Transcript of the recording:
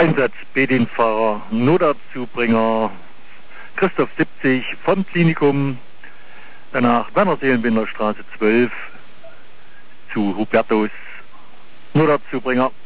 Einsatz B-Dienstfahrer, Notarztzubringer Christoph 70 vom Klinikum, danach Werner Seelenbinder Straße 12 zu Hubertus, Notarztzubringer.